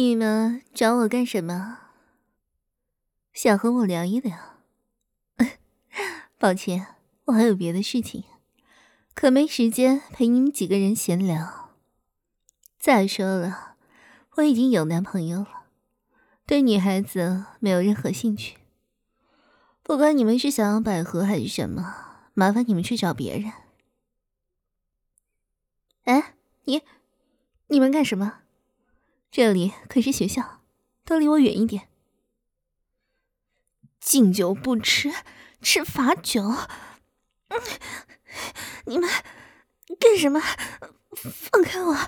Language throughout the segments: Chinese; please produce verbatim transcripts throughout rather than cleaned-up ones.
你们找我干什么？想和我聊一聊？抱歉，我还有别的事情，可没时间陪你们几个人闲聊。再说了，我已经有男朋友了，对女孩子没有任何兴趣。不管你们是想要百合还是什么，麻烦你们去找别人。哎，你，你们干什么？这里可是学校，都离我远一点。敬酒不吃，吃罚酒。嗯，你们干什么？放开我！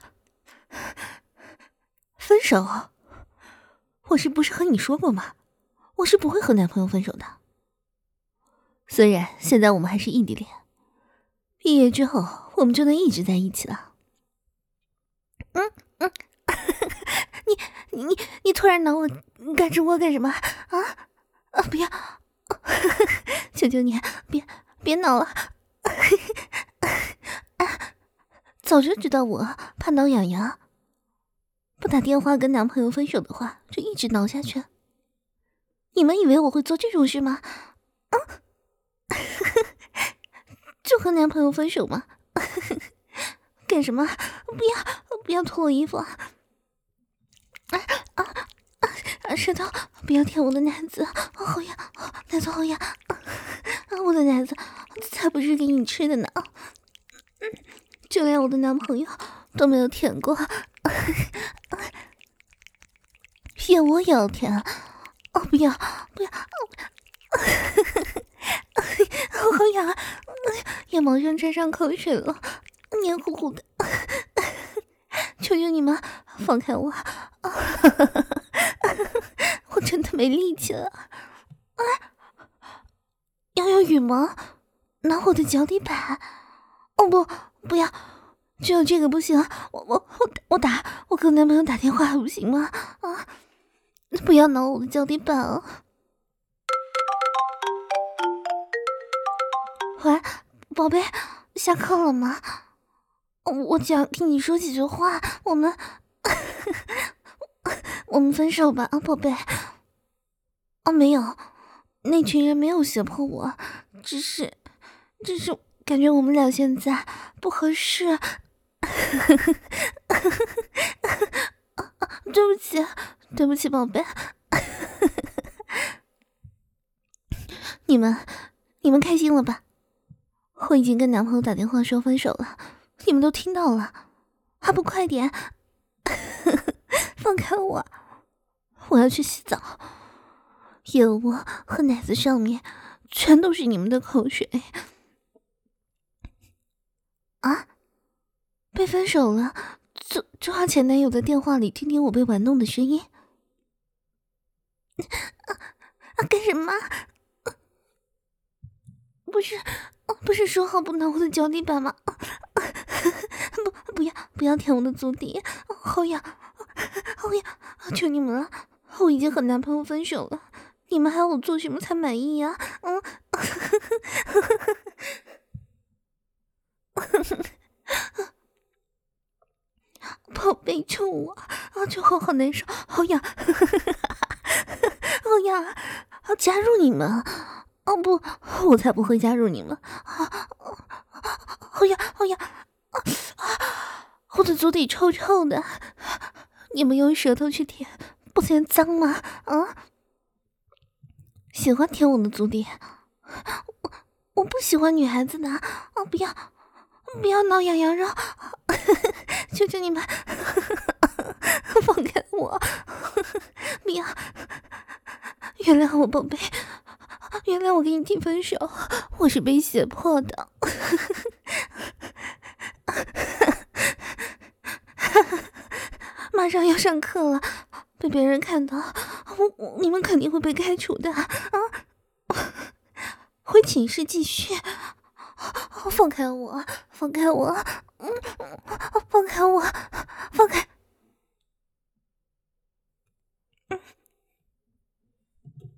分手？我是不是和你说过吗？我是不会和男朋友分手的。虽然现在我们还是异地恋，毕业之后我们就能一直在一起了。嗯嗯，你你你突然挠我胳肢窝干什么啊？啊！不要！求求你，别别挠了！早就知道我怕挠痒痒，不打电话跟男朋友分手的话，就一直挠下去。你们以为我会做这种事吗？啊！就和男朋友分手吗？干什么？不要不要脱我衣服啊！啊啊啊！舌头不要舔我的奶子，好痒，奶子好痒！啊，我的奶子才不是给你吃的呢！就连我的男朋友都没有舔过，骗我也要舔！哦，不要不要！好痒啊！眼毛上沾上口水了，黏糊糊的。求求你们放开我！我真的没力气了。啊！要用羽毛挠我的脚底板？哦不，不要！只有这个不行，我我我我打我给我男朋友打电话不行吗？啊！不要挠我的脚底板啊！喂，宝贝，下课了吗？我想听你说几句话，我们我们分手吧，啊，宝贝。哦，没有，那群人没有胁迫我，只是只是感觉我们俩现在不合适。对不起，对不起，宝贝。你们你们开心了吧？我已经跟男朋友打电话说分手了，你们都听到了，还不快点放开我！我要去洗澡，腋窝和奶子上面全都是你们的口水。啊？被分手了，就就和前男友的电话里听听我被玩弄的声音。啊啊！干什么？不是，不是说好不挠我的脚底板吗？不，不要，不要舔我的足底，好痒，好痒！求你们了，我已经和男朋友分手了，你们还要我做什么才满意呀？嗯，宝贝，救我！啊，救我，好难受，好痒，好痒！要加入你们？哦不，我才不会加入你们！啊，好痒，好痒！啊，我的足底臭臭的，你们用舌头去舔，不嫌脏吗？啊，喜欢舔我的足底？我我不喜欢女孩子的，啊，不要不要挠痒痒肉，求求你们放开我！不要，原谅我，宝贝。原来我跟你提分手，我是被胁迫的。马上要上课了，被别人看到，我我你们肯定会被开除的啊！回寝室继续。放开我，放开我，嗯，放开我，